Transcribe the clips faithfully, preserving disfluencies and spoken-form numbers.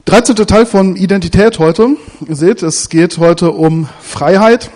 dreizehnter Teil von Identität heute. Ihr seht, es geht heute um Freiheit.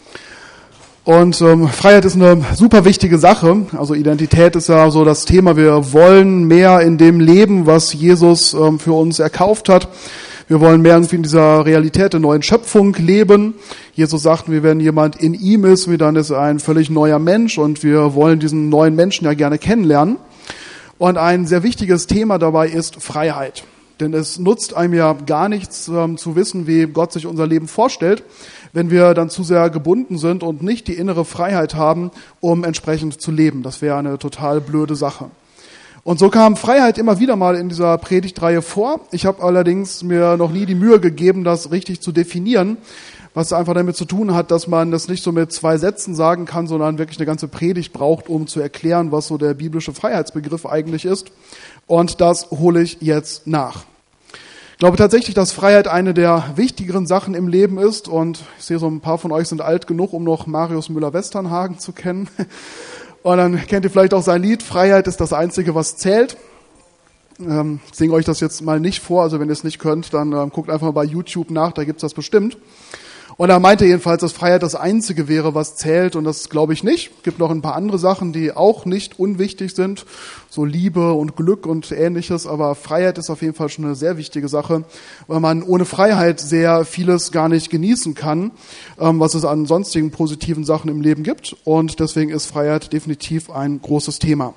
Und ähm, Freiheit ist eine super wichtige Sache. Also Identität ist ja so das Thema. Wir wollen mehr in dem Leben, was Jesus ähm, für uns erkauft hat. Wir wollen mehr irgendwie in dieser Realität der neuen Schöpfung leben. Jesus sagt, wir, wenn jemand in ihm ist, dann ist er ein völlig neuer Mensch und wir wollen diesen neuen Menschen ja gerne kennenlernen. Und ein sehr wichtiges Thema dabei ist Freiheit. Denn es nutzt einem ja gar nichts ähm, zu wissen, wie Gott sich unser Leben vorstellt, wenn wir dann zu sehr gebunden sind und nicht die innere Freiheit haben, um entsprechend zu leben. Das wäre eine total blöde Sache. Und so kam Freiheit immer wieder mal in dieser Predigtreihe vor. Ich habe allerdings mir noch nie die Mühe gegeben, das richtig zu definieren, was einfach damit zu tun hat, dass man das nicht so mit zwei Sätzen sagen kann, sondern wirklich eine ganze Predigt braucht, um zu erklären, was so der biblische Freiheitsbegriff eigentlich ist. Und das hole ich jetzt nach. Ich glaube tatsächlich, dass Freiheit eine der wichtigeren Sachen im Leben ist. Und ich sehe, so ein paar von euch sind alt genug, um noch Marius Müller-Westernhagen zu kennen. Und dann kennt ihr vielleicht auch sein Lied, Freiheit ist das Einzige, was zählt. Ähm, ich singe euch das jetzt mal nicht vor, also wenn ihr es nicht könnt, dann ähm, guckt einfach mal bei YouTube nach, da gibt's das bestimmt. Und er meinte jedenfalls, dass Freiheit das Einzige wäre, was zählt, und das glaube ich nicht. Es gibt noch ein paar andere Sachen, die auch nicht unwichtig sind, so Liebe und Glück und Ähnliches, aber Freiheit ist auf jeden Fall schon eine sehr wichtige Sache, weil man ohne Freiheit sehr vieles gar nicht genießen kann, was es an sonstigen positiven Sachen im Leben gibt, und deswegen ist Freiheit definitiv ein großes Thema.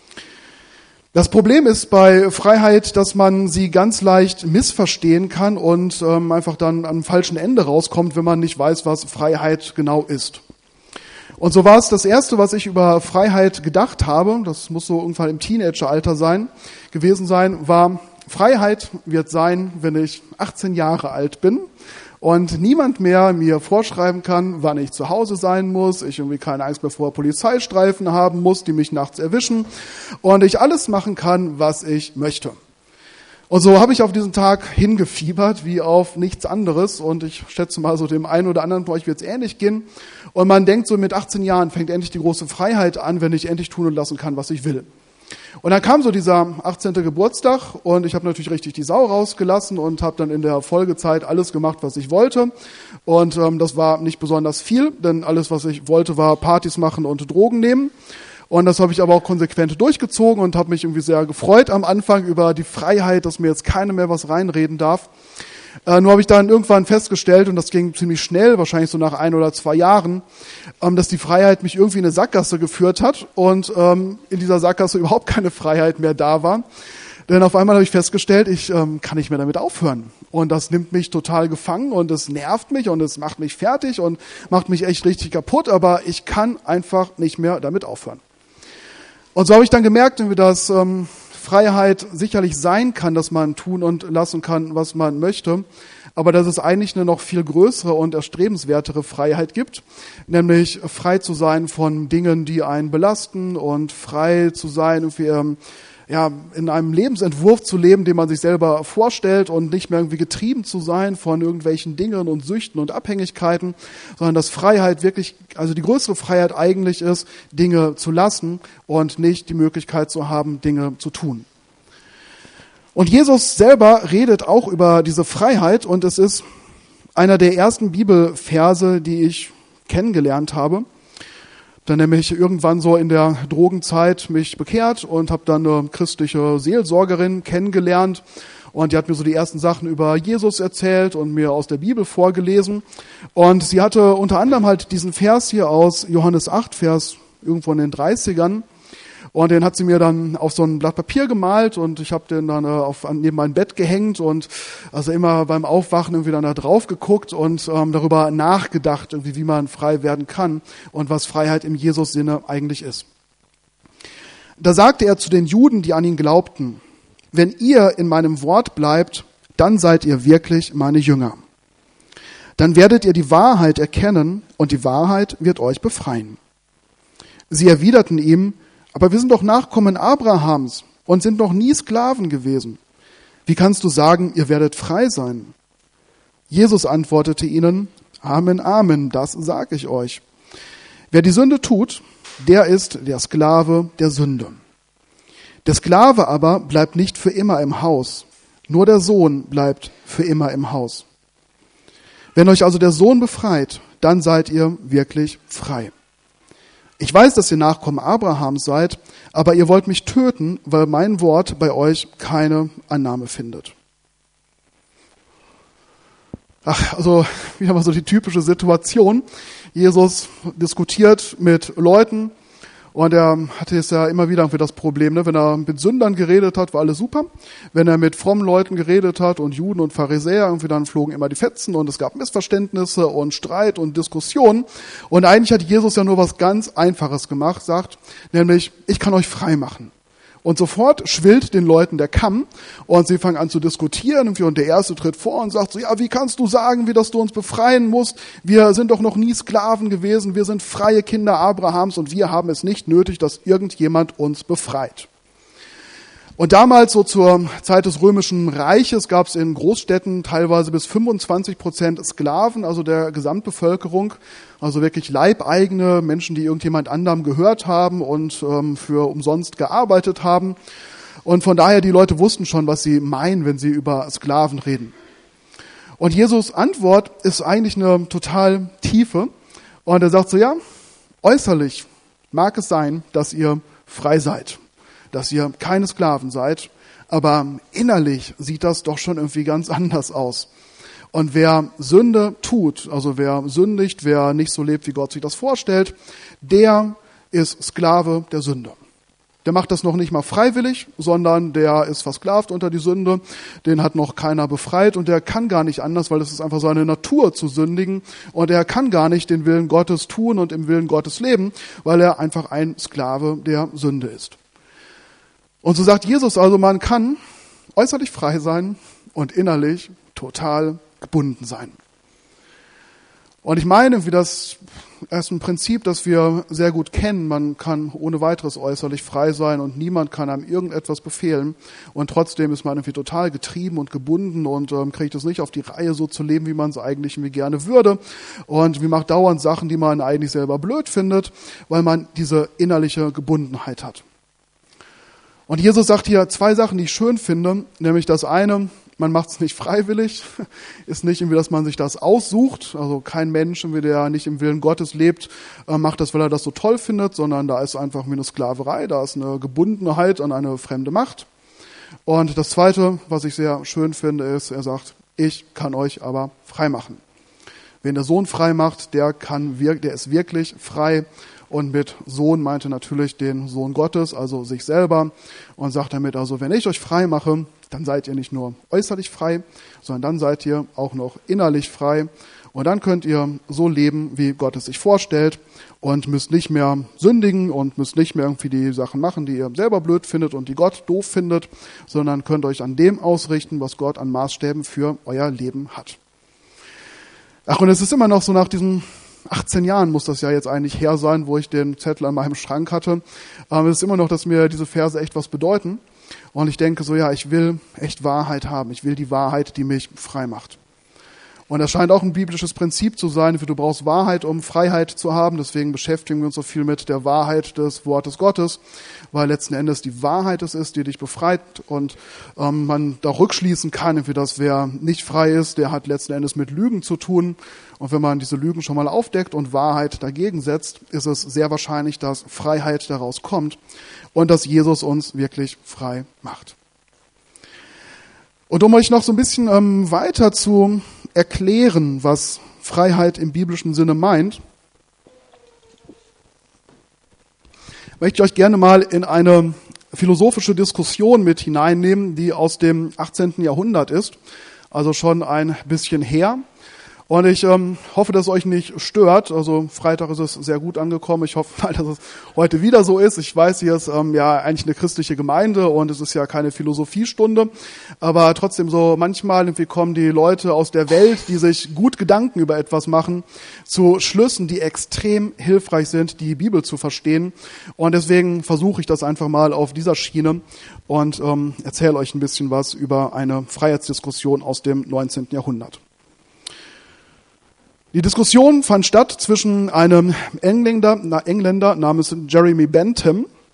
Das Problem ist bei Freiheit, dass man sie ganz leicht missverstehen kann und ähm, einfach dann am falschen Ende rauskommt, wenn man nicht weiß, was Freiheit genau ist. Und so war es das Erste, was ich über Freiheit gedacht habe, das muss so irgendwann im Teenageralter sein, gewesen sein, war, Freiheit wird sein, wenn ich achtzehn Jahre alt bin und niemand mehr mir vorschreiben kann, wann ich zu Hause sein muss, ich irgendwie keine Angst mehr vor Polizeistreifen haben muss, die mich nachts erwischen, und ich alles machen kann, was ich möchte. Und so habe ich auf diesen Tag hingefiebert wie auf nichts anderes, und ich schätze mal, so dem einen oder anderen von euch wird es ähnlich gehen. Und man denkt, so mit achtzehn Jahren fängt endlich die große Freiheit an, wenn ich endlich tun und lassen kann, was ich will. Und dann kam so dieser achtzehnte Geburtstag und ich habe natürlich richtig die Sau rausgelassen und habe dann in der Folgezeit alles gemacht, was ich wollte. Und ähm, das war nicht besonders viel, denn alles, was ich wollte, war Partys machen und Drogen nehmen. Und das habe ich aber auch konsequent durchgezogen und habe mich irgendwie sehr gefreut am Anfang über die Freiheit, dass mir jetzt keiner mehr was reinreden darf. Äh, nur habe ich dann irgendwann festgestellt, und das ging ziemlich schnell, wahrscheinlich so nach ein oder zwei Jahren, ähm, dass die Freiheit mich irgendwie in eine Sackgasse geführt hat und ähm, in dieser Sackgasse überhaupt keine Freiheit mehr da war. Denn auf einmal habe ich festgestellt, ich ähm, kann nicht mehr damit aufhören. Und das nimmt mich total gefangen und es nervt mich und es macht mich fertig und macht mich echt richtig kaputt, aber ich kann einfach nicht mehr damit aufhören. Und so habe ich dann gemerkt, dass ähm, Freiheit sicherlich sein kann, dass man tun und lassen kann, was man möchte, aber dass es eigentlich eine noch viel größere und erstrebenswertere Freiheit gibt, nämlich frei zu sein von Dingen, die einen belasten, und frei zu sein, irgendwie ähm, ja, in einem Lebensentwurf zu leben, den man sich selber vorstellt, und nicht mehr irgendwie getrieben zu sein von irgendwelchen Dingen und Süchten und Abhängigkeiten, sondern dass Freiheit wirklich, also die größere Freiheit eigentlich ist, Dinge zu lassen und nicht die Möglichkeit zu haben, Dinge zu tun. Und Jesus selber redet auch über diese Freiheit, und es ist einer der ersten Bibelverse, die ich kennengelernt habe. Dann nämlich irgendwann so in der Drogenzeit mich bekehrt und habe dann eine christliche Seelsorgerin kennengelernt, und die hat mir so die ersten Sachen über Jesus erzählt und mir aus der Bibel vorgelesen, und sie hatte unter anderem halt diesen Vers hier aus Johannes acht, Vers irgendwo in den dreißigern, und den hat sie mir dann auf so ein Blatt Papier gemalt, und ich habe den dann äh, auf, neben mein Bett gehängt und also immer beim Aufwachen irgendwie dann da drauf geguckt und ähm, darüber nachgedacht, irgendwie, wie man frei werden kann und was Freiheit im Jesus-Sinne eigentlich ist. Da sagte er zu den Juden, die an ihn glaubten: Wenn ihr in meinem Wort bleibt, dann seid ihr wirklich meine Jünger. Dann werdet ihr die Wahrheit erkennen, und die Wahrheit wird euch befreien. Sie erwiderten ihm: Aber wir sind doch Nachkommen Abrahams und sind noch nie Sklaven gewesen. Wie kannst du sagen, ihr werdet frei sein? Jesus antwortete ihnen: Amen, Amen, das sage ich euch. Wer die Sünde tut, der ist der Sklave der Sünde. Der Sklave aber bleibt nicht für immer im Haus, Nur der Sohn bleibt für immer im Haus. Wenn euch also der Sohn befreit, dann seid ihr wirklich frei. Ich weiß, dass ihr Nachkommen Abrahams seid, aber ihr wollt mich töten, weil mein Wort bei euch keine Annahme findet. Ach, also wieder mal so die typische Situation. Jesus diskutiert mit Leuten und er hatte jetzt ja immer wieder irgendwie das Problem, ne? Wenn er mit Sündern geredet hat, war alles super. Wenn er mit frommen Leuten geredet hat und Juden und Pharisäer, irgendwie dann flogen immer die Fetzen und es gab Missverständnisse und Streit und Diskussionen. Und eigentlich hat Jesus ja nur was ganz Einfaches gemacht, sagt nämlich, ich kann euch frei machen. Und sofort schwillt den Leuten der Kamm und sie fangen an zu diskutieren und der Erste tritt vor und sagt so, ja, wie kannst du sagen, wie dass du uns befreien musst? Wir sind doch noch nie Sklaven gewesen, wir sind freie Kinder Abrahams und wir haben es nicht nötig, dass irgendjemand uns befreit. Und damals, so zur Zeit des Römischen Reiches, gab es in Großstädten teilweise bis fünfundzwanzig Prozent Sklaven, also der Gesamtbevölkerung, also wirklich leibeigene Menschen, die irgendjemand anderem gehört haben und ähm, für umsonst gearbeitet haben. Und von daher, die Leute wussten schon, was sie meinen, wenn sie über Sklaven reden. Und Jesus' Antwort ist eigentlich eine total tiefe. Und er sagt so, ja, äußerlich mag es sein, dass ihr frei seid, dass ihr keine Sklaven seid, aber innerlich sieht das doch schon irgendwie ganz anders aus. Und wer Sünde tut, also wer sündigt, wer nicht so lebt, wie Gott sich das vorstellt, der ist Sklave der Sünde. Der macht das noch nicht mal freiwillig, sondern der ist versklavt unter die Sünde, den hat noch keiner befreit und der kann gar nicht anders, weil es ist einfach seine Natur zu sündigen und er kann gar nicht den Willen Gottes tun und im Willen Gottes leben, weil er einfach ein Sklave der Sünde ist. Und so sagt Jesus also, man kann äußerlich frei sein und innerlich total gebunden sein. Und ich meine, wie das ist ein Prinzip, das wir sehr gut kennen. Man kann ohne weiteres äußerlich frei sein und niemand kann einem irgendetwas befehlen. Und trotzdem ist man irgendwie total getrieben und gebunden und ähm, kriegt es nicht auf die Reihe, so zu leben, wie man es eigentlich irgendwie gerne würde. Und wie macht dauernd Sachen, die man eigentlich selber blöd findet, weil man diese innerliche Gebundenheit hat. Und Jesus sagt hier zwei Sachen, die ich schön finde, nämlich das eine, man macht es nicht freiwillig, ist nicht irgendwie, dass man sich das aussucht, also kein Mensch, der nicht im Willen Gottes lebt, macht das, weil er das so toll findet, sondern da ist einfach wie eine Sklaverei, da ist eine Gebundenheit an eine fremde Macht. Und das zweite, was ich sehr schön finde, ist, er sagt, ich kann euch aber frei machen. Wen der Sohn frei macht, der kann, der ist wirklich frei. Und mit Sohn meinte natürlich den Sohn Gottes, also sich selber, und sagt damit also, wenn ich euch frei mache, dann seid ihr nicht nur äußerlich frei, sondern dann seid ihr auch noch innerlich frei. Und dann könnt ihr so leben, wie Gott es sich vorstellt und müsst nicht mehr sündigen und müsst nicht mehr irgendwie die Sachen machen, die ihr selber blöd findet und die Gott doof findet, sondern könnt euch an dem ausrichten, was Gott an Maßstäben für euer Leben hat. Ach, und es ist immer noch so nach diesem achtzehn Jahren muss das ja jetzt eigentlich her sein, wo ich den Zettel an meinem Schrank hatte. Ähm, es ist immer noch, dass mir diese Verse echt was bedeuten. Und ich denke so, ja, ich will echt Wahrheit haben. Ich will die Wahrheit, die mich frei macht. Und das scheint auch ein biblisches Prinzip zu sein, für du brauchst Wahrheit, um Freiheit zu haben. Deswegen beschäftigen wir uns so viel mit der Wahrheit des Wortes Gottes, weil letzten Endes die Wahrheit es ist, die dich befreit und ähm, man da rückschließen kann, für das wer nicht frei ist, der hat letzten Endes mit Lügen zu tun. Und wenn man diese Lügen schon mal aufdeckt und Wahrheit dagegen setzt, ist es sehr wahrscheinlich, dass Freiheit daraus kommt und dass Jesus uns wirklich frei macht. Und um euch noch so ein bisschen ähm, weiter zu erklären, was Freiheit im biblischen Sinne meint, möchte ich euch gerne mal in eine philosophische Diskussion mit hineinnehmen, die aus dem achtzehnten Jahrhundert ist, also schon ein bisschen her. Und ich ähm, hoffe, dass es euch nicht stört. Also Freitag ist es sehr gut angekommen. Ich hoffe mal, dass es heute wieder so ist. Ich weiß, hier ist ähm, ja eigentlich eine christliche Gemeinde und es ist ja keine Philosophiestunde. Aber trotzdem so manchmal irgendwie kommen die Leute aus der Welt, die sich gut Gedanken über etwas machen, zu Schlüssen, die extrem hilfreich sind, die Bibel zu verstehen. Und deswegen versuche ich das einfach mal auf dieser Schiene und ähm, erzähle euch ein bisschen was über eine Freiheitsdiskussion aus dem neunzehnten Jahrhundert. Die Diskussion fand statt zwischen einem Engländer, Engländer namens Jeremy Bentham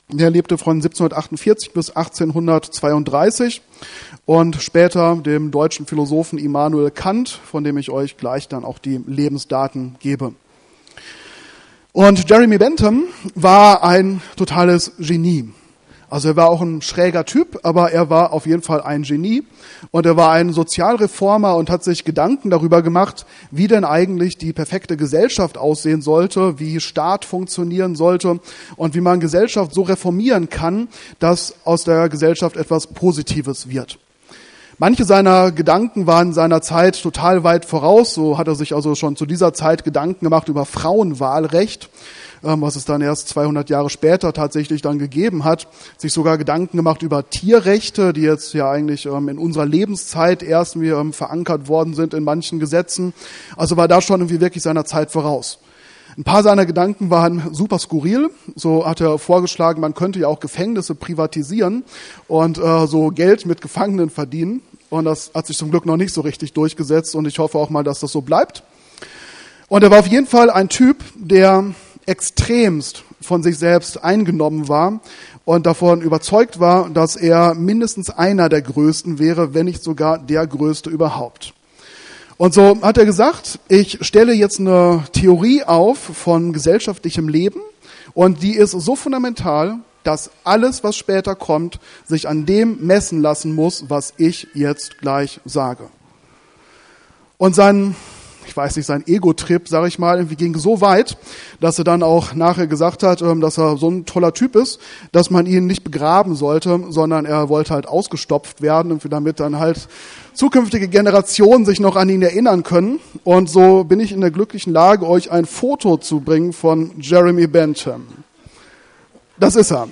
Der lebte von siebzehnhundertachtundvierzig bis achtzehnhundertzweiunddreißig und später dem deutschen Philosophen Immanuel Kant, von dem ich euch gleich dann auch die Lebensdaten gebe. Und Jeremy Bentham war ein totales Genie. Also er war auch ein schräger Typ, aber er war auf jeden Fall ein Genie und er war ein Sozialreformer und hat sich Gedanken darüber gemacht, wie denn eigentlich die perfekte Gesellschaft aussehen sollte, wie Staat funktionieren sollte und wie man Gesellschaft so reformieren kann, dass aus der Gesellschaft etwas Positives wird. Manche seiner Gedanken waren seiner Zeit total weit voraus, so hat er sich also schon zu dieser Zeit Gedanken gemacht über Frauenwahlrecht, was es dann erst zweihundert Jahre später tatsächlich dann gegeben hat, sich sogar Gedanken gemacht über Tierrechte, die jetzt ja eigentlich in unserer Lebenszeit erst irgendwie verankert worden sind in manchen Gesetzen. Also war da schon irgendwie wirklich seiner Zeit voraus. Ein paar seiner Gedanken waren super skurril. So hat er vorgeschlagen, man könnte ja auch Gefängnisse privatisieren und äh, so Geld mit Gefangenen verdienen. Und das hat sich zum Glück noch nicht so richtig durchgesetzt und ich hoffe auch mal, dass das so bleibt. Und er war auf jeden Fall ein Typ, der extremst von sich selbst eingenommen war und davon überzeugt war, dass er mindestens einer der Größten wäre, wenn nicht sogar der Größte überhaupt. Und so hat er gesagt, ich stelle jetzt eine Theorie auf von gesellschaftlichem Leben und die ist so fundamental, dass alles, was später kommt, sich an dem messen lassen muss, was ich jetzt gleich sage. Und sein ich weiß nicht, sein Ego-Trip, sage ich mal, irgendwie ging so weit, dass er dann auch nachher gesagt hat, dass er so ein toller Typ ist, dass man ihn nicht begraben sollte, sondern er wollte halt ausgestopft werden, damit dann halt zukünftige Generationen sich noch an ihn erinnern können. Und so bin ich in der glücklichen Lage, euch ein Foto zu bringen von Jeremy Bentham. Das ist er.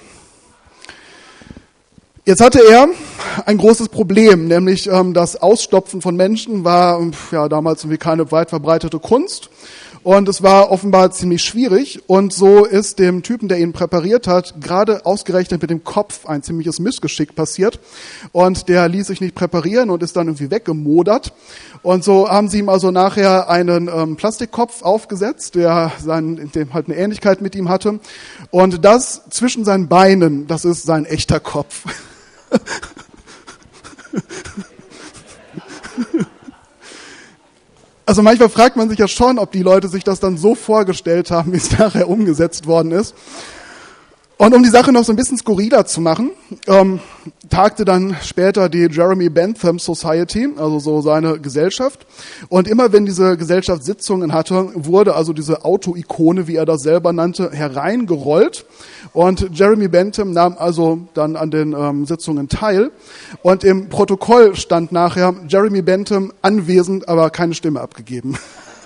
Jetzt hatte er ein großes Problem, nämlich ähm, das Ausstopfen von Menschen war ja damals irgendwie keine weit verbreitete Kunst und es war offenbar ziemlich schwierig und so ist dem Typen, der ihn präpariert hat, gerade ausgerechnet mit dem Kopf ein ziemliches Missgeschick passiert und der ließ sich nicht präparieren und ist dann irgendwie weggemodert und so haben sie ihm also nachher einen ähm, Plastikkopf aufgesetzt, der sein, dem halt eine Ähnlichkeit mit ihm hatte und das zwischen seinen Beinen, das ist sein echter Kopf. Also manchmal fragt man sich ja schon, ob die Leute sich das dann so vorgestellt haben, wie es nachher umgesetzt worden ist. Und um die Sache noch so ein bisschen skurriler zu machen, ähm, tagte dann später die Jeremy Bentham Society, also so seine Gesellschaft. Und immer wenn diese Gesellschaft Sitzungen hatte, wurde also diese Auto-Ikone, wie er das selber nannte, hereingerollt. Und Jeremy Bentham nahm also dann an den ähm, Sitzungen teil. Und im Protokoll stand nachher, Jeremy Bentham anwesend, aber keine Stimme abgegeben.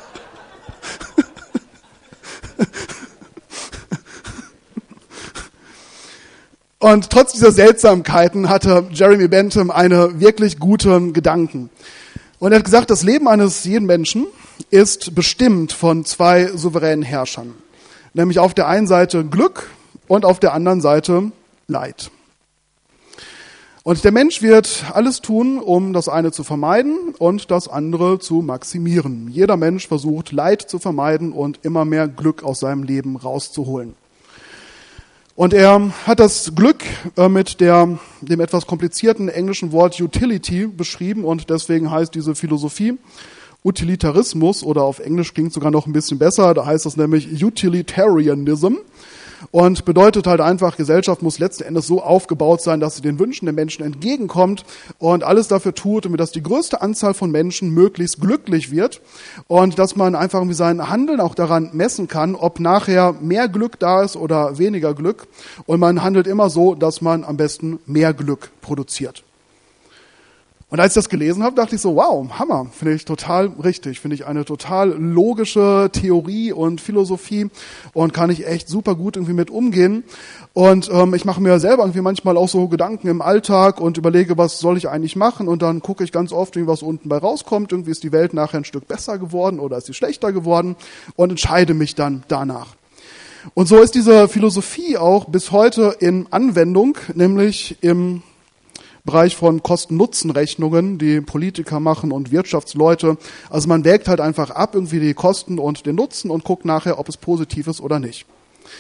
Und trotz dieser Seltsamkeiten hatte Jeremy Bentham eine wirklich gute Gedanken. Und er hat gesagt, das Leben eines jeden Menschen ist bestimmt von zwei souveränen Herrschern. Nämlich auf der einen Seite Glück und auf der anderen Seite Leid. Und der Mensch wird alles tun, um das eine zu vermeiden und das andere zu maximieren. Jeder Mensch versucht, Leid zu vermeiden und immer mehr Glück aus seinem Leben rauszuholen. Und er hat das Glück äh, mit der, dem etwas komplizierten englischen Wort Utility beschrieben und deswegen heißt diese Philosophie Utilitarismus oder auf Englisch klingt sogar noch ein bisschen besser, da heißt das nämlich Utilitarianism und bedeutet halt einfach, Gesellschaft muss letzten Endes so aufgebaut sein, dass sie den Wünschen der Menschen entgegenkommt und alles dafür tut, damit dass die größte Anzahl von Menschen möglichst glücklich wird und dass man einfach irgendwie sein Handeln auch daran messen kann, ob nachher mehr Glück da ist oder weniger Glück und man handelt immer so, dass man am besten mehr Glück produziert. Und als ich das gelesen habe, dachte ich so, wow, Hammer, finde ich total richtig, finde ich eine total logische Theorie und Philosophie und kann ich echt super gut irgendwie mit umgehen. Und ähm, ich mache mir selber irgendwie manchmal auch so Gedanken im Alltag und überlege, was soll ich eigentlich machen und dann gucke ich ganz oft, was unten bei rauskommt. Irgendwie ist die Welt nachher ein Stück besser geworden oder ist sie schlechter geworden und entscheide mich dann danach. Und so ist diese Philosophie auch bis heute in Anwendung, nämlich im Bereich von Kosten-Nutzen-Rechnungen, die Politiker machen und Wirtschaftsleute. Also man wägt halt einfach ab, irgendwie die Kosten und den Nutzen und guckt nachher, ob es positiv ist oder nicht.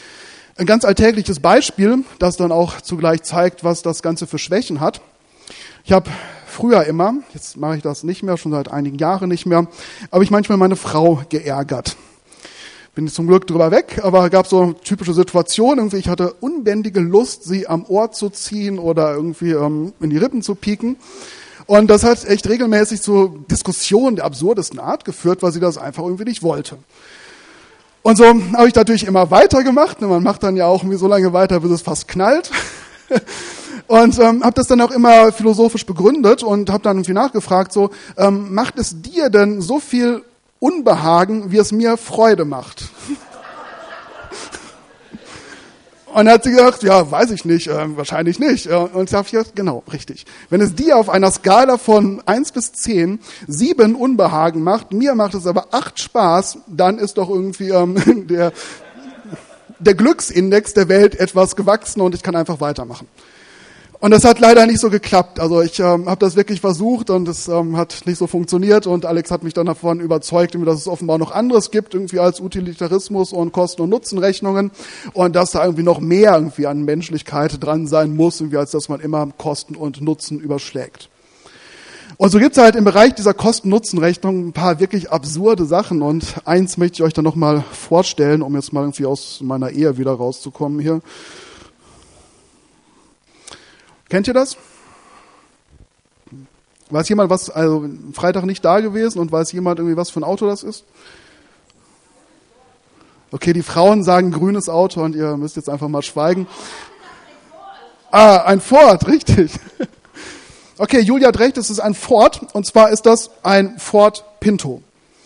Ein ganz alltägliches Beispiel, das dann auch zugleich zeigt, was das Ganze für Schwächen hat. Ich habe früher immer, jetzt mache ich das nicht mehr, schon seit einigen Jahren nicht mehr, habe ich manchmal meine Frau geärgert. Bin zum Glück drüber weg, aber gab so typische Situationen, irgendwie ich hatte unbändige Lust, sie am Ohr zu ziehen oder irgendwie ähm, in die Rippen zu pieken. Und das hat echt regelmäßig zu Diskussionen der absurdesten Art geführt, weil sie das einfach irgendwie nicht wollte. Und so habe ich natürlich immer weitergemacht. Man macht dann ja auch irgendwie so lange weiter, bis es fast knallt. Und ähm, habe das dann auch immer philosophisch begründet und habe dann irgendwie nachgefragt, so ähm, macht es dir denn so viel Unbehagen, wie es mir Freude macht? Und dann hat sie gesagt, ja, weiß ich nicht, äh, wahrscheinlich nicht. Und ich habe gesagt, genau, richtig. Wenn es dir auf einer Skala von eins bis zehn sieben Unbehagen macht, mir macht es aber acht Spaß, dann ist doch irgendwie ähm, der, der Glücksindex der Welt etwas gewachsen und ich kann einfach weitermachen. Und das hat leider nicht so geklappt. Also ich ähm, habe das wirklich versucht und es ähm, hat nicht so funktioniert. Und Alex hat mich dann davon überzeugt, dass es offenbar noch anderes gibt, irgendwie als Utilitarismus und Kosten- und Nutzenrechnungen. Und dass da irgendwie noch mehr irgendwie an Menschlichkeit dran sein muss, irgendwie als dass man immer Kosten und Nutzen überschlägt. Und so gibt es halt im Bereich dieser Kosten-Nutzen-Rechnung ein paar wirklich absurde Sachen. Und eins möchte ich euch dann nochmal vorstellen, um jetzt mal irgendwie aus meiner Ehe wieder rauszukommen hier. Kennt ihr das? Weiß jemand, was, also Freitag nicht da gewesen und weiß jemand irgendwie, was für ein Auto das ist? Okay, die Frauen sagen grünes Auto und ihr müsst jetzt einfach mal schweigen. Ah, ein Ford, richtig. Okay, Julia hat recht, es ist ein Ford und zwar ist das ein Ford Pinto.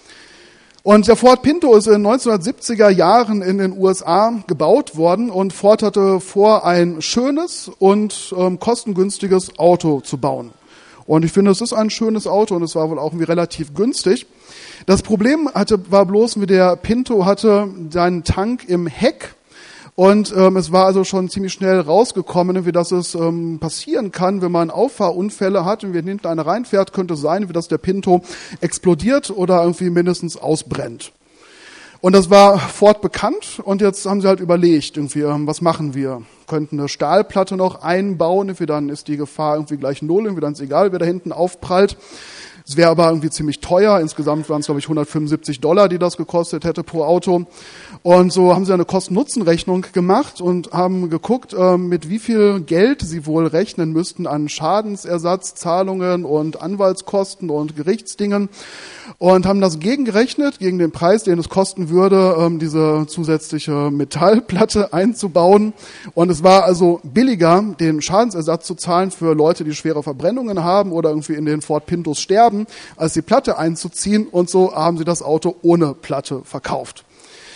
Und der Ford Pinto ist in den neunzehnhundertsiebziger Jahren in den U S A gebaut worden und Ford hatte vor, ein schönes und ähm, kostengünstiges Auto zu bauen. Und ich finde, es ist ein schönes Auto und es war wohl auch irgendwie relativ günstig. Das Problem hatte, war bloß, wie der Pinto hatte seinen Tank im Heck. Und ähm, es war also schon ziemlich schnell rausgekommen, wie das es ähm, passieren kann, wenn man Auffahrunfälle hat und wenn hinten einer reinfährt, könnte es sein, wie das der Pinto explodiert oder irgendwie mindestens ausbrennt. Und das war Ford bekannt und jetzt haben sie halt überlegt, irgendwie, ähm, was machen wir? Könnten eine Stahlplatte noch einbauen, irgendwie dann ist die Gefahr irgendwie gleich null, irgendwie dann ist egal, wer da hinten aufprallt. Es wäre aber irgendwie ziemlich teuer. Insgesamt waren es, glaube ich, hundertfünfundsiebzig Dollar, die das gekostet hätte pro Auto. Und so haben sie eine Kosten-Nutzen-Rechnung gemacht und haben geguckt, mit wie viel Geld sie wohl rechnen müssten an Schadensersatzzahlungen und Anwaltskosten und Gerichtsdingen. Und haben das gegengerechnet, gegen den Preis, den es kosten würde, diese zusätzliche Metallplatte einzubauen. Und es war also billiger, den Schadensersatz zu zahlen für Leute, die schwere Verbrennungen haben oder irgendwie in den Ford Pintos sterben, als die Platte einzuziehen. Und so haben sie das Auto ohne Platte verkauft.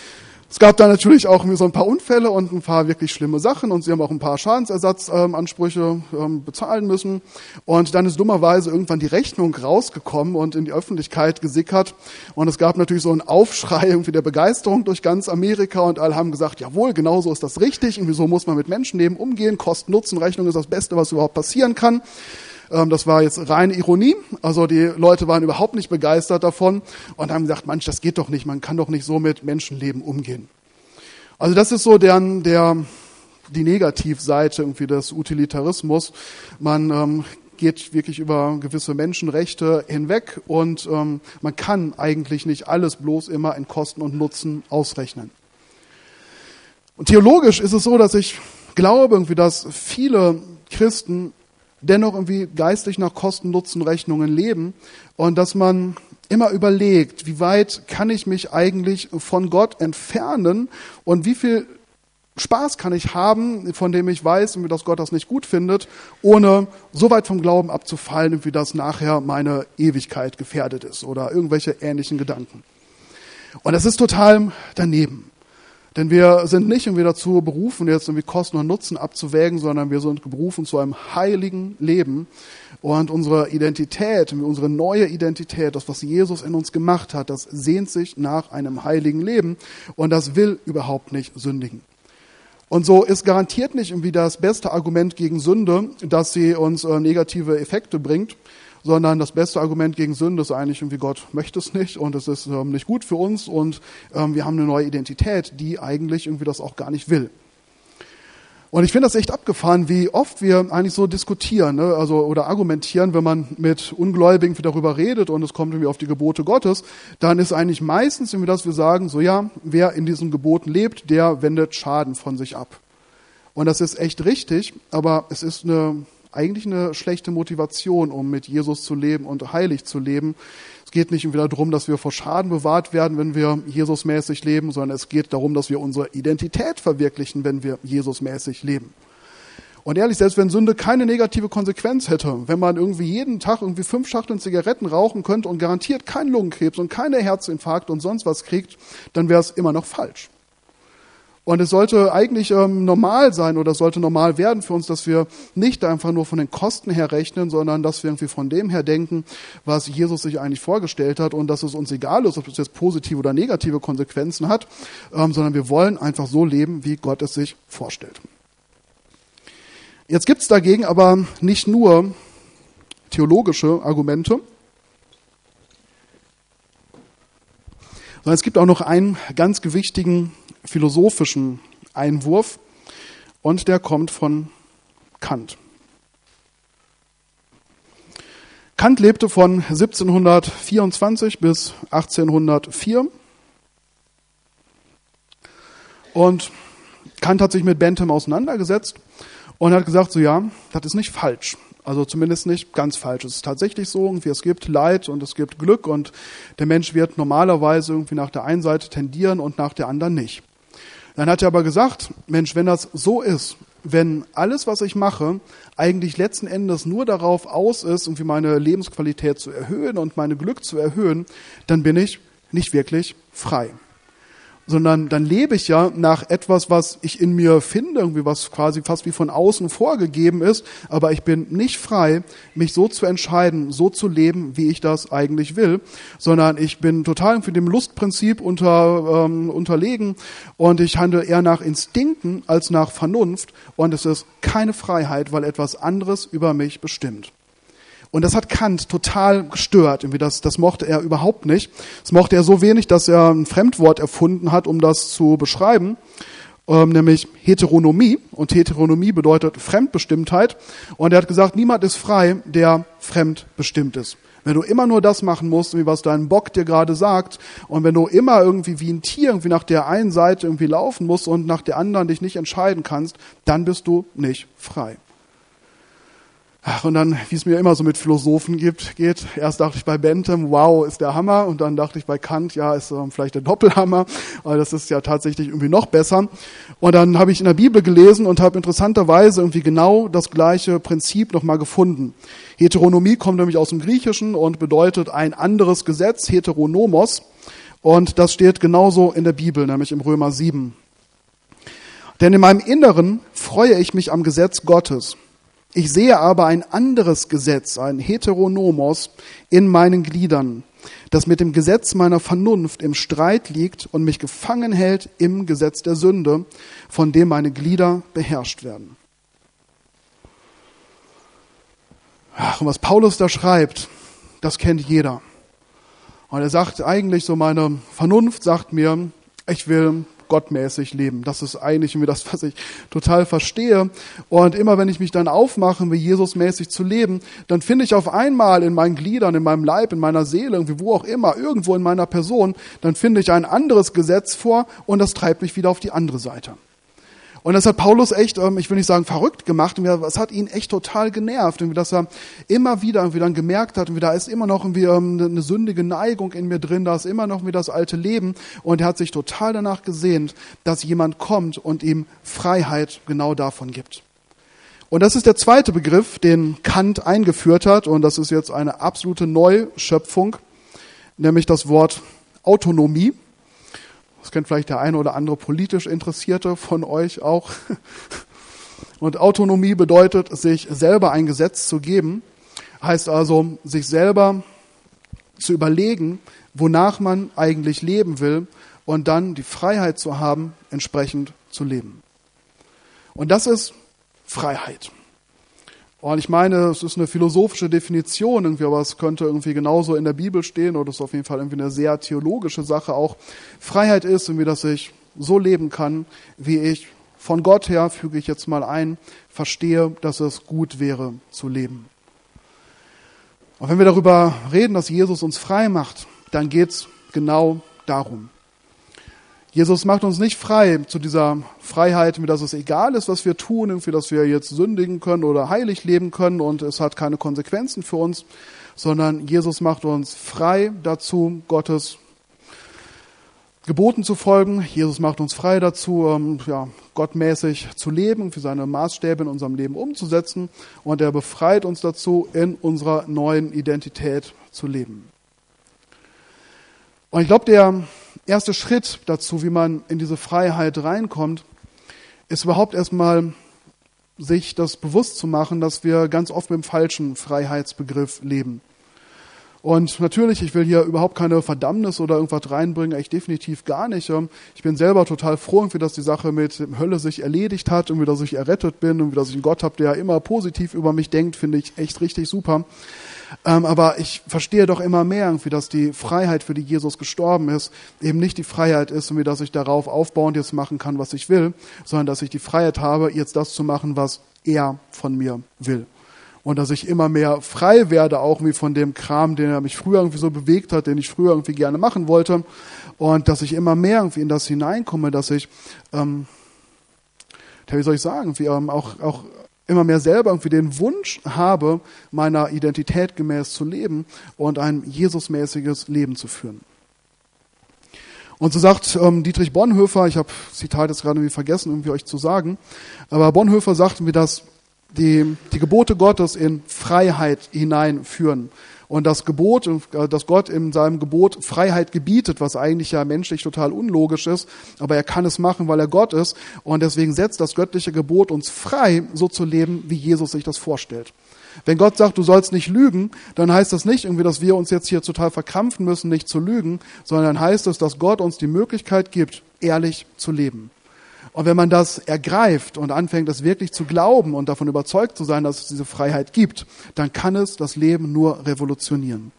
Es gab da natürlich auch so ein paar Unfälle und ein paar wirklich schlimme Sachen und sie haben auch ein paar Schadensersatzansprüche ähm, bezahlen müssen. Und dann ist dummerweise irgendwann die Rechnung rausgekommen und in die Öffentlichkeit gesickert. Und es gab natürlich so einen Aufschrei irgendwie der Begeisterung durch ganz Amerika und alle haben gesagt, jawohl, genau so ist das richtig. Irgendwie so muss man mit Menschenleben umgehen. Kosten-Nutzen-Rechnung ist das Beste, was überhaupt passieren kann. Das war jetzt reine Ironie, also die Leute waren überhaupt nicht begeistert davon und haben gesagt, Mensch, das geht doch nicht, man kann doch nicht so mit Menschenleben umgehen. Also das ist so der, der, die Negativseite irgendwie des Utilitarismus. Man ähm, geht wirklich über gewisse Menschenrechte hinweg und ähm, man kann eigentlich nicht alles bloß immer in Kosten und Nutzen ausrechnen. Und theologisch ist es so, dass ich glaube, irgendwie, dass viele Christen dennoch irgendwie geistlich nach Kosten-Nutzen-Rechnungen leben und dass man immer überlegt, wie weit kann ich mich eigentlich von Gott entfernen und wie viel Spaß kann ich haben, von dem ich weiß, dass Gott das nicht gut findet, ohne so weit vom Glauben abzufallen, wie das nachher meine Ewigkeit gefährdet ist oder irgendwelche ähnlichen Gedanken. Und das ist total daneben. Denn wir sind nicht irgendwie dazu berufen, jetzt irgendwie Kosten und Nutzen abzuwägen, sondern wir sind berufen zu einem heiligen Leben. Und unsere Identität, unsere neue Identität, das, was Jesus in uns gemacht hat, das sehnt sich nach einem heiligen Leben und das will überhaupt nicht sündigen. Und so ist garantiert nicht irgendwie das beste Argument gegen Sünde, dass sie uns äh, negative Effekte bringt, sondern das beste Argument gegen Sünde ist eigentlich irgendwie, Gott möchte es nicht und es ist ähm, nicht gut für uns und ähm, wir haben eine neue Identität, die eigentlich irgendwie das auch gar nicht will. Und ich finde das echt abgefahren, wie oft wir eigentlich so diskutieren, ne? Also oder argumentieren, wenn man mit Ungläubigen darüber redet und es kommt irgendwie auf die Gebote Gottes, dann ist eigentlich meistens irgendwie, dass wir sagen, so ja, wer in diesen Geboten lebt, der wendet Schaden von sich ab. Und das ist echt richtig, aber es ist eine eigentlich eine schlechte Motivation, um mit Jesus zu leben und heilig zu leben. Es geht nicht wieder darum, dass wir vor Schaden bewahrt werden, wenn wir Jesusmäßig leben, sondern es geht darum, dass wir unsere Identität verwirklichen, wenn wir Jesusmäßig leben. Und ehrlich, selbst wenn Sünde keine negative Konsequenz hätte, wenn man irgendwie jeden Tag irgendwie fünf Schachteln Zigaretten rauchen könnte und garantiert keinen Lungenkrebs und keine Herzinfarkt und sonst was kriegt, dann wäre es immer noch falsch. Und es sollte eigentlich ähm, normal sein oder es sollte normal werden für uns, dass wir nicht einfach nur von den Kosten her rechnen, sondern dass wir irgendwie von dem her denken, was Jesus sich eigentlich vorgestellt hat und dass es uns egal ist, ob es jetzt positive oder negative Konsequenzen hat, ähm, sondern wir wollen einfach so leben, wie Gott es sich vorstellt. Jetzt gibt es dagegen aber nicht nur theologische Argumente, sondern es gibt auch noch einen ganz gewichtigen philosophischen Einwurf und der kommt von Kant. Kant lebte von siebzehnhundertvierundzwanzig bis achtzehnhundertvier und Kant hat sich mit Bentham auseinandergesetzt und hat gesagt, so ja, das ist nicht falsch. Also zumindest nicht ganz falsch. Es ist tatsächlich so, irgendwie es gibt Leid und es gibt Glück und der Mensch wird normalerweise irgendwie nach der einen Seite tendieren und nach der anderen nicht. Dann hat er aber gesagt, Mensch, wenn das so ist, wenn alles, was ich mache, eigentlich letzten Endes nur darauf aus ist, irgendwie meine Lebensqualität zu erhöhen und meine Glück zu erhöhen, dann bin ich nicht wirklich frei. Sondern dann lebe ich ja nach etwas, was ich in mir finde, irgendwie was quasi fast wie von außen vorgegeben ist, aber ich bin nicht frei, mich so zu entscheiden, so zu leben, wie ich das eigentlich will, sondern ich bin total für dem Lustprinzip unter, ähm, unterlegen und ich handle eher nach Instinkten als nach Vernunft und es ist keine Freiheit, weil etwas anderes über mich bestimmt. Und das hat Kant total gestört. Irgendwie das, das mochte er überhaupt nicht. Das mochte er so wenig, dass er ein Fremdwort erfunden hat, um das zu beschreiben, ähm, nämlich Heteronomie. Und Heteronomie bedeutet Fremdbestimmtheit. Und er hat gesagt, niemand ist frei, der fremdbestimmt ist. Wenn du immer nur das machen musst, wie was dein Bock dir gerade sagt, und wenn du immer irgendwie wie ein Tier irgendwie nach der einen Seite irgendwie laufen musst und nach der anderen dich nicht entscheiden kannst, dann bist du nicht frei. Ach, und dann, wie es mir immer so mit Philosophen gibt, geht, erst dachte ich bei Bentham, wow, ist der Hammer, und dann dachte ich bei Kant, ja, ist ähm, vielleicht der Doppelhammer, weil das ist ja tatsächlich irgendwie noch besser. Und dann habe ich in der Bibel gelesen und habe interessanterweise irgendwie genau das gleiche Prinzip nochmal gefunden. Heteronomie kommt nämlich aus dem Griechischen und bedeutet ein anderes Gesetz, heteronomos, und das steht genauso in der Bibel, nämlich im Römer sieben. Denn in meinem Inneren freue ich mich am Gesetz Gottes. Ich sehe aber ein anderes Gesetz, ein Heteronomos, in meinen Gliedern, das mit dem Gesetz meiner Vernunft im Streit liegt und mich gefangen hält im Gesetz der Sünde, von dem meine Glieder beherrscht werden. Ach, und was Paulus da schreibt, das kennt jeder. Und er sagt eigentlich so, meine Vernunft sagt mir, ich will gottmäßig leben. Das ist eigentlich irgendwie das, was ich total verstehe. Und immer wenn ich mich dann aufmache, wie Jesusmäßig zu leben, dann finde ich auf einmal in meinen Gliedern, in meinem Leib, in meiner Seele, irgendwie wo auch immer, irgendwo in meiner Person, dann finde ich ein anderes Gesetz vor und das treibt mich wieder auf die andere Seite. Und das hat Paulus echt, ich will nicht sagen verrückt gemacht, es hat ihn echt total genervt, dass er immer wieder irgendwie dann gemerkt hat, da ist immer noch irgendwie eine sündige Neigung in mir drin, da ist immer noch wie das alte Leben, und er hat sich total danach gesehnt, dass jemand kommt und ihm Freiheit genau davon gibt. Und das ist der zweite Begriff, den Kant eingeführt hat, und das ist jetzt eine absolute Neuschöpfung, nämlich das Wort Autonomie. Das kennt vielleicht der eine oder andere politisch Interessierte von euch auch. Und Autonomie bedeutet, sich selber ein Gesetz zu geben. Heißt also, sich selber zu überlegen, wonach man eigentlich leben will und dann die Freiheit zu haben, entsprechend zu leben. Und das ist Freiheit. Und ich meine, es ist eine philosophische Definition irgendwie, aber es könnte irgendwie genauso in der Bibel stehen, oder es ist auf jeden Fall irgendwie eine sehr theologische Sache auch. Freiheit ist irgendwie, dass ich so leben kann, wie ich von Gott her, füge ich jetzt mal ein, verstehe, dass es gut wäre zu leben. Und wenn wir darüber reden, dass Jesus uns frei macht, dann geht es genau darum. Jesus macht uns nicht frei zu dieser Freiheit, dass es egal ist, was wir tun, irgendwie, dass wir jetzt sündigen können oder heilig leben können und es hat keine Konsequenzen für uns, sondern Jesus macht uns frei dazu, Gottes Geboten zu folgen. Jesus macht uns frei dazu, ähm, ja, gottmäßig zu leben, für seine Maßstäbe in unserem Leben umzusetzen. Und er befreit uns dazu, in unserer neuen Identität zu leben. Und ich glaube, der erste Schritt dazu, wie man in diese Freiheit reinkommt, ist überhaupt erstmal, sich das bewusst zu machen, dass wir ganz oft mit dem falschen Freiheitsbegriff leben. Und natürlich, ich will hier überhaupt keine Verdammnis oder irgendwas reinbringen, echt definitiv gar nicht. Ich bin selber total froh, dass die Sache mit Hölle sich erledigt hat, irgendwie, dass ich errettet bin und dass ich einen Gott habe, der immer positiv über mich denkt, finde ich echt richtig super. Aber ich verstehe doch immer mehr, irgendwie, dass die Freiheit, für die Jesus gestorben ist, eben nicht die Freiheit ist, irgendwie, dass ich darauf aufbauend jetzt machen kann, was ich will, sondern dass ich die Freiheit habe, jetzt das zu machen, was er von mir will. Und dass ich immer mehr frei werde, auch wie von dem Kram, der mich früher irgendwie so bewegt hat, den ich früher irgendwie gerne machen wollte. Und dass ich immer mehr irgendwie in das hineinkomme, dass ich, ähm, wie soll ich sagen, wie, ähm, auch, auch immer mehr selber irgendwie den Wunsch habe, meiner Identität gemäß zu leben und ein Jesusmäßiges Leben zu führen. Und so sagt ähm, Dietrich Bonhoeffer, ich habe das Zitat jetzt gerade irgendwie vergessen, irgendwie euch zu sagen, aber Bonhoeffer sagt mir, dass die, die Gebote Gottes in Freiheit hineinführen. Und das Gebot, dass Gott in seinem Gebot Freiheit gebietet, was eigentlich ja menschlich total unlogisch ist, aber er kann es machen, weil er Gott ist. Und deswegen setzt das göttliche Gebot uns frei, so zu leben, wie Jesus sich das vorstellt. Wenn Gott sagt, du sollst nicht lügen, dann heißt das nicht irgendwie, dass wir uns jetzt hier total verkrampfen müssen, nicht zu lügen, sondern dann heißt es, dass Gott uns die Möglichkeit gibt, ehrlich zu leben. Und wenn man das ergreift und anfängt, es wirklich zu glauben und davon überzeugt zu sein, dass es diese Freiheit gibt, dann kann es das Leben nur revolutionieren.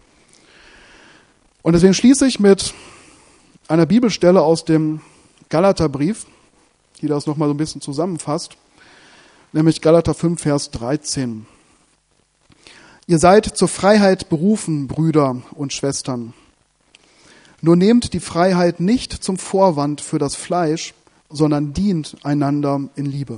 Und deswegen schließe ich mit einer Bibelstelle aus dem Galaterbrief, die das nochmal so ein bisschen zusammenfasst, nämlich Galater fünf, Vers dreizehn. Ihr seid zur Freiheit berufen, Brüder und Schwestern. Nur nehmt die Freiheit nicht zum Vorwand für das Fleisch, sondern dient einander in Liebe.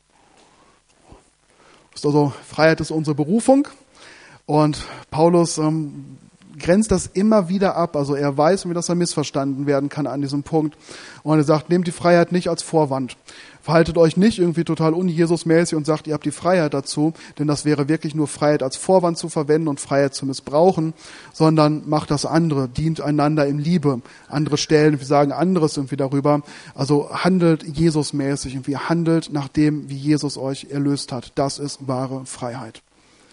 Ist also, Freiheit ist unsere Berufung und Paulus ähm, grenzt das immer wieder ab. Also er weiß, wie das dann missverstanden werden kann an diesem Punkt. Und er sagt, nehmt die Freiheit nicht als Vorwand. Verhaltet euch nicht irgendwie total un-Jesus-mäßig und sagt, ihr habt die Freiheit dazu, denn das wäre wirklich nur Freiheit als Vorwand zu verwenden und Freiheit zu missbrauchen, sondern macht das andere, dient einander in Liebe. Andere Stellen, wir sagen anderes irgendwie darüber. Also handelt Jesus-mäßig, irgendwie handelt nach dem, wie Jesus euch erlöst hat. Das ist wahre Freiheit.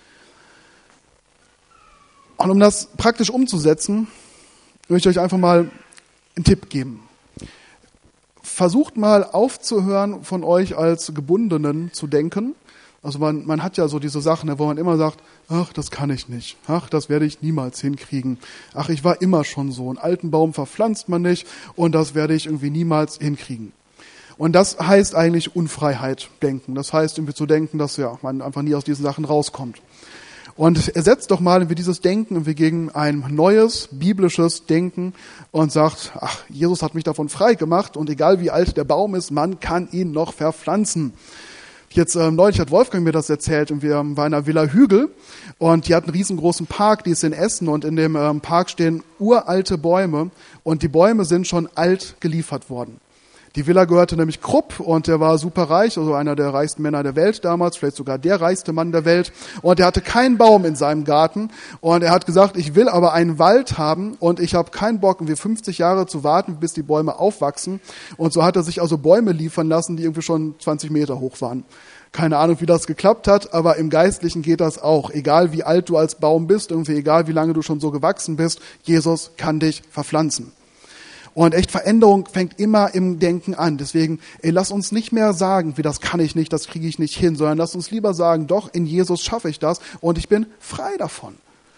Und um das praktisch umzusetzen, möchte ich euch einfach mal einen Tipp geben. Versucht mal aufzuhören, von euch als Gebundenen zu denken. Also man, man hat ja so diese Sachen, wo man immer sagt, ach, das kann ich nicht. Ach, das werde ich niemals hinkriegen. Ach, ich war immer schon so. Einen alten Baum verpflanzt man nicht und das werde ich irgendwie niemals hinkriegen. Und das heißt eigentlich Unfreiheit denken. Das heißt irgendwie zu denken, dass ja man einfach nie aus diesen Sachen rauskommt. Und ersetzt doch mal dieses Denken gegen ein neues, biblisches Denken und sagt, ach, Jesus hat mich davon frei gemacht und egal wie alt der Baum ist, man kann ihn noch verpflanzen. Jetzt ähm, neulich hat Wolfgang mir das erzählt und wir waren in einer Villa Hügel und die hat einen riesengroßen Park, die ist in Essen und in dem ähm, Park stehen uralte Bäume und die Bäume sind schon alt geliefert worden. Die Villa gehörte nämlich Krupp und der war super reich, also einer der reichsten Männer der Welt damals, vielleicht sogar der reichste Mann der Welt. Und er hatte keinen Baum in seinem Garten und er hat gesagt, ich will aber einen Wald haben und ich habe keinen Bock, irgendwie fünfzig Jahre zu warten, bis die Bäume aufwachsen. Und so hat er sich also Bäume liefern lassen, die irgendwie schon zwanzig Meter hoch waren. Keine Ahnung, wie das geklappt hat, aber im Geistlichen geht das auch. Egal wie alt du als Baum bist, irgendwie egal wie lange du schon so gewachsen bist, Jesus kann dich verpflanzen. Und echt, Veränderung fängt immer im Denken an. Deswegen, ey, lass uns nicht mehr sagen, wie das kann ich nicht, das kriege ich nicht hin, sondern lass uns lieber sagen, doch, in Jesus schaffe ich das und ich bin frei davon.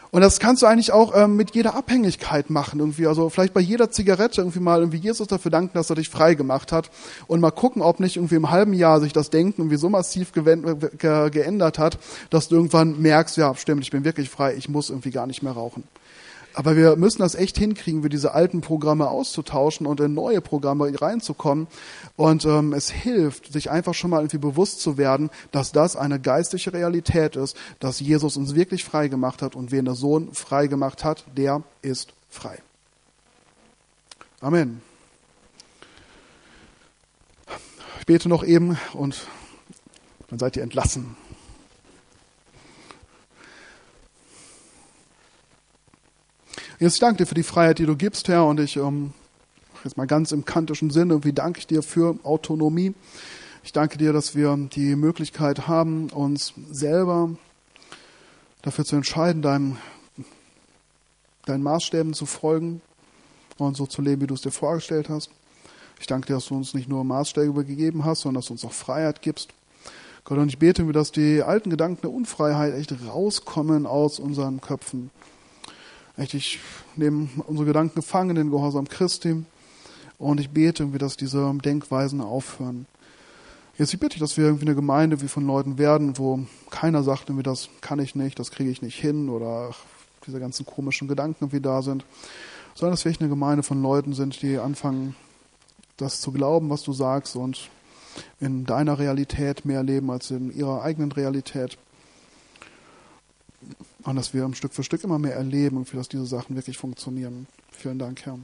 Und das kannst du eigentlich auch ähm, mit jeder Abhängigkeit machen irgendwie. Also vielleicht bei jeder Zigarette irgendwie mal irgendwie Jesus dafür danken, dass er dich frei gemacht hat. Und mal gucken, ob nicht irgendwie im halben Jahr sich das Denken irgendwie so massiv gewend- ge- geändert hat, dass du irgendwann merkst, ja stimmt, ich bin wirklich frei, ich muss irgendwie gar nicht mehr rauchen. Aber wir müssen das echt hinkriegen, wir diese alten Programme auszutauschen und in neue Programme reinzukommen. Und ähm, es hilft, sich einfach schon mal irgendwie bewusst zu werden, dass das eine geistliche Realität ist, dass Jesus uns wirklich frei gemacht hat und wen der Sohn frei gemacht hat, der ist frei. Amen. Ich bete noch eben und dann seid ihr entlassen. Jesus, ich danke dir für die Freiheit, die du gibst, Herr, und ich, ähm, jetzt mal ganz im kantischen Sinne, irgendwie danke ich dir für Autonomie. Ich danke dir, dass wir die Möglichkeit haben, uns selber dafür zu entscheiden, deinem, deinen Maßstäben zu folgen und so zu leben, wie du es dir vorgestellt hast. Ich danke dir, dass du uns nicht nur Maßstäbe gegeben hast, sondern dass du uns auch Freiheit gibst. Gott, und ich bete, dass die alten Gedanken der Unfreiheit echt rauskommen aus unseren Köpfen. Echt, ich nehme unsere Gedanken gefangen in den Gehorsam Christi und ich bete, dass diese Denkweisen aufhören. Jetzt ich bitte, dass wir irgendwie eine Gemeinde wie von Leuten werden, wo keiner sagt, irgendwie, das kann ich nicht, das kriege ich nicht hin oder ach, diese ganzen komischen Gedanken irgendwie da sind, sondern dass wir echt eine Gemeinde von Leuten sind, die anfangen, das zu glauben, was du sagst und in deiner Realität mehr leben als in ihrer eigenen Realität. Und dass wir Stück für Stück immer mehr erleben und dass diese Sachen wirklich funktionieren. Vielen Dank, Herr.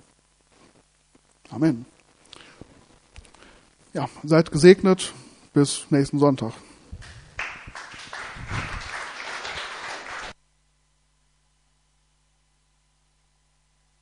Amen. Ja, seid gesegnet. Bis nächsten Sonntag.